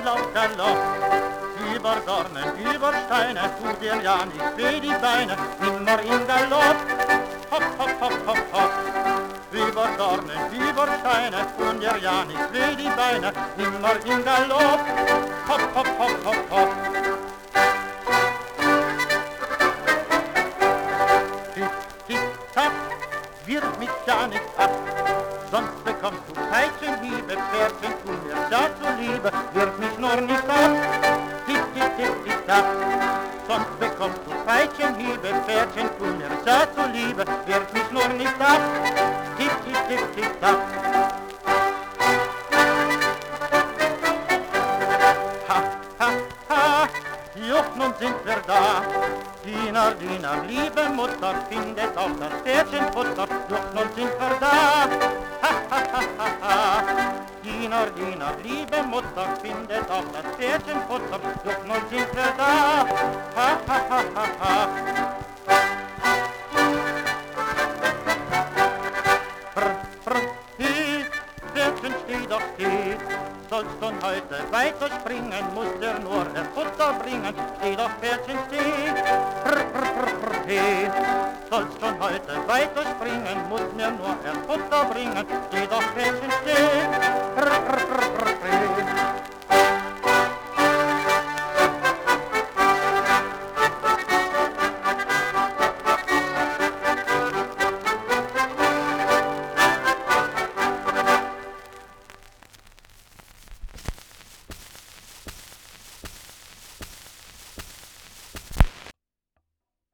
Galopp, Galopp. Über Dornen, über Steine, tut dir ja nicht weh die Beine, immer in Galopp. Hopp, hopp, hopp, hopp, hopp. Über Dornen, über Steine, tun dir ja nicht weh die Beine, immer in Galopp. Hopp, hopp, hopp, hopp, hopp. Tick, tick, tack, wirf mich ja nicht ab, sonst bekommst du Peitschenhiebe, Pferdchen tun mir da zuliebe, wirf mich nur nicht ab. Tick, tick, tick, tick, tack, sonst bekommst du Peitschenhiebe, Pferdchen tun mir da zuliebe, wirf mich nur nicht ab. Tick, tick, tick, tick, tack. Ha, ha, ha, juch, nun sind wir da. Diener, Diener, liebe Mutter, findet auch das Pferdchen Futter, juch, nun sind wir da. Ha, ha, ha, ha, ha. Diener, Diener, liebe Mutter, findet auch das Pferdchen Futter, juch, nun sind wir da. Ha, ha, ha, ha, ha. Pferdchen, steh doch steh, sollst du heute weiter springen, musst dir nur der Futter bringen, steh doch Pferdchen, steh. Sollst du heute weiter springen, musst mir nur der Futter bringen, steh doch Pferdchen, steh.